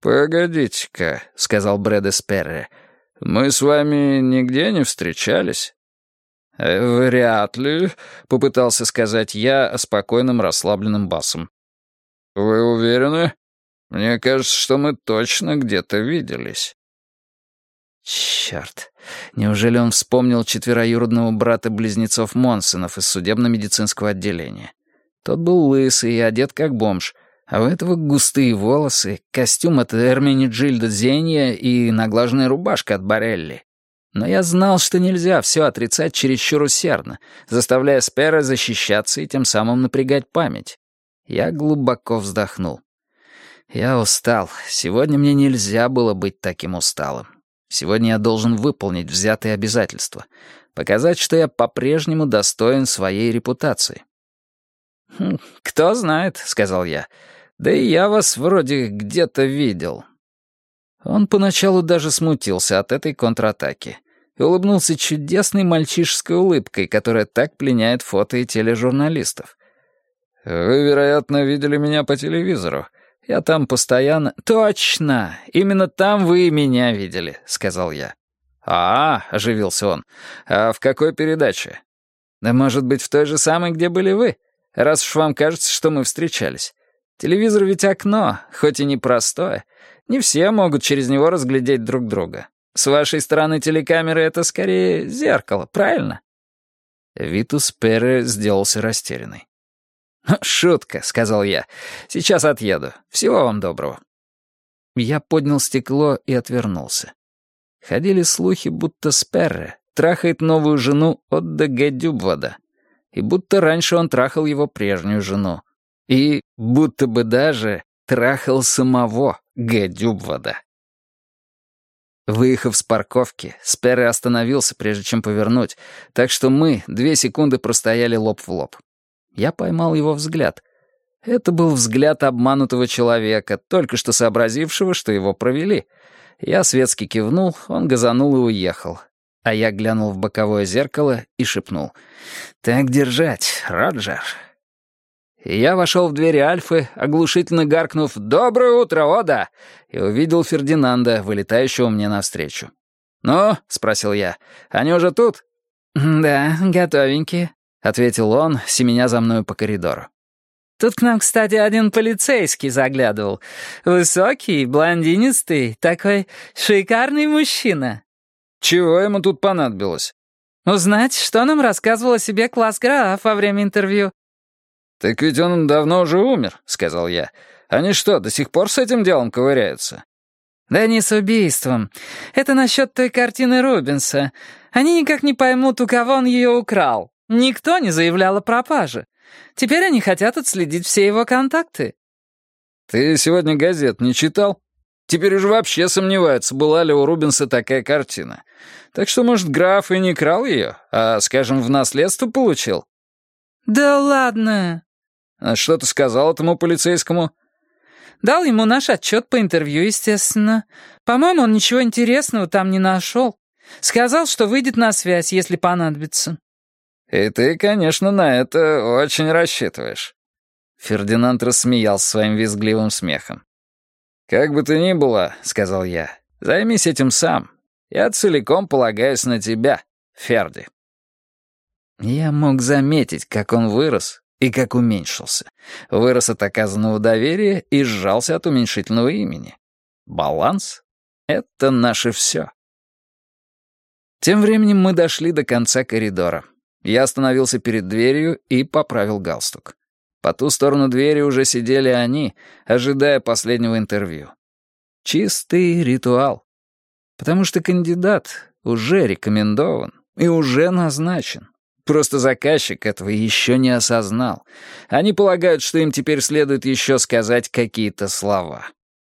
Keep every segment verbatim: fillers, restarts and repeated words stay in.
«Погодите-ка», — сказал Брэд Эсперре, — «мы с вами нигде не встречались?» «Вряд ли», — попытался сказать я спокойным расслабленным басом. «Вы уверены? Мне кажется, что мы точно где-то виделись». Черт, неужели он вспомнил четвероюродного брата-близнецов Монсонов из судебно-медицинского отделения? Тот был лысый и одет как бомж, а у этого густые волосы, костюм от Эрминеджильда Зенья и наглаженная рубашка от Борелли. Но я знал, что нельзя все отрицать чересчур усердно, заставляя Спера защищаться и тем самым напрягать память. Я глубоко вздохнул. Я устал. Сегодня мне нельзя было быть таким усталым. Сегодня я должен выполнить взятые обязательства, показать, что я по-прежнему достоин своей репутации. «Хм, «Кто знает», — сказал я. «Да и я вас вроде где-то видел». Он поначалу даже смутился от этой контратаки и улыбнулся чудесной мальчишеской улыбкой, которая так пленяет фото- и тележурналистов. «Вы, вероятно, видели меня по телевизору. Я там постоянно...» «Точно! Именно там вы и меня видели», — сказал я. «А, — оживился он, — а в какой передаче?» «Да, может быть, в той же самой, где были вы, раз уж вам кажется, что мы встречались. Телевизор ведь окно, хоть и непростое. Не все могут через него разглядеть друг друга. С вашей стороны телекамеры это скорее зеркало, правильно?» Витус Перре сделался растерянный. «Шутка», — сказал я. «Сейчас отъеду. Всего вам доброго». Я поднял стекло и отвернулся. Ходили слухи, будто Сперре трахает новую жену Отда Г. Дюбвада, и будто раньше он трахал его прежнюю жену, и будто бы даже трахал самого Г. Дюбвада. Выехав с парковки, Сперре остановился, прежде чем повернуть, так что мы две секунды простояли лоб в лоб. Я поймал его взгляд. Это был взгляд обманутого человека, только что сообразившего, что его провели. Я светски кивнул, он газанул и уехал. А я глянул в боковое зеркало и шепнул: «Так держать, Роджер». И я вошел в двери Альфы, оглушительно гаркнув «Доброе утро, Ода!» и увидел Фердинанда, вылетающего мне навстречу. «Ну?» — спросил я. «Они уже тут?» «Да, готовенькие», — ответил он, семеня за мною по коридору. «Тут к нам, кстати, один полицейский заглядывал. Высокий, блондинистый, такой шикарный мужчина». «Чего ему тут понадобилось?» «Узнать, что нам рассказывал о себе класс-граф во время интервью». «Так ведь он давно уже умер», — сказал я. «Они что, до сих пор с этим делом ковыряются?» «Да не с убийством. Это насчет той картины Рубенса. Они никак не поймут, у кого он ее украл. Никто не заявлял о пропаже. Теперь они хотят отследить все его контакты». «Ты сегодня газет не читал? Теперь уже вообще сомневаются, была ли у Рубенса такая картина. Так что, может, граф и не крал ее, а, скажем, в наследство получил?» «Да ладно!» «А что ты сказал этому полицейскому?» «Дал ему наш отчет по интервью, естественно. По-моему, он ничего интересного там не нашел. Сказал, что выйдет на связь, если понадобится». «И ты, конечно, на это очень рассчитываешь». Фердинанд рассмеялся своим визгливым смехом. «Как бы то ни было, — сказал я, — займись этим сам. Я целиком полагаюсь на тебя, Ферди». Я мог заметить, как он вырос и как уменьшился. Вырос от оказанного доверия и сжался от уменьшительного имени. Баланс — это наше все. Тем временем мы дошли до конца коридора. Я остановился перед дверью и поправил галстук. По ту сторону двери уже сидели они, ожидая последнего интервью. Чистый ритуал. Потому что кандидат уже рекомендован и уже назначен. Просто заказчик этого еще не осознал. Они полагают, что им теперь следует еще сказать какие-то слова.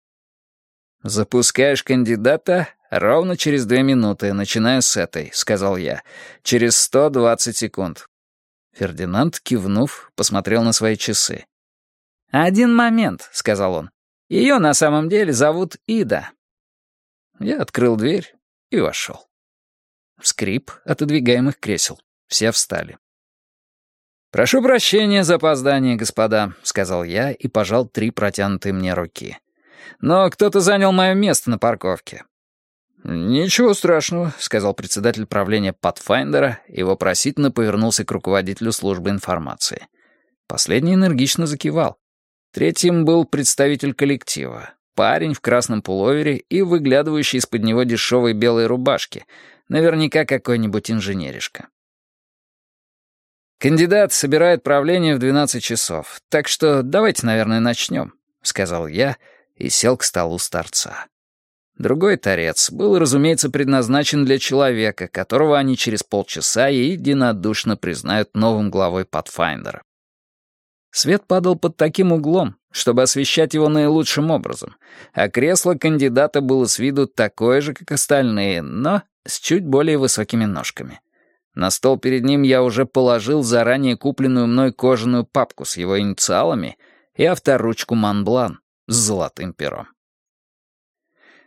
«Запускаешь кандидата ровно через две минуты, начиная с этой», — сказал я. «Через сто двадцать секунд». Фердинанд, кивнув, посмотрел на свои часы. «Один момент», — сказал он. «Ее на самом деле зовут Ида». Я открыл дверь и вошел. Скрип отодвигаемых кресел. Все встали. «Прошу прощения за опоздание, господа», — сказал я и пожал три протянутые мне руки. Но кто-то занял мое место на парковке». «Ничего страшного», — сказал председатель правления Pathfinder и вопросительно повернулся к руководителю службы информации. Последний энергично закивал. Третьим был представитель коллектива. Парень в красном пуловере и выглядывающий из-под него дешевой белой рубашки. Наверняка какой-нибудь инженеришка. «Кандидат собирает правление в двенадцать часов, так что давайте, наверное, начнем», — сказал я и сел к столу с торца. Другой торец был, разумеется, предназначен для человека, которого они через полчаса единодушно признают новым главой Pathfinder. Свет падал под таким углом, чтобы освещать его наилучшим образом, а кресло кандидата было с виду такое же, как остальные, но с чуть более высокими ножками. На стол перед ним я уже положил заранее купленную мной кожаную папку с его инициалами и авторучку Монблан с золотым пером.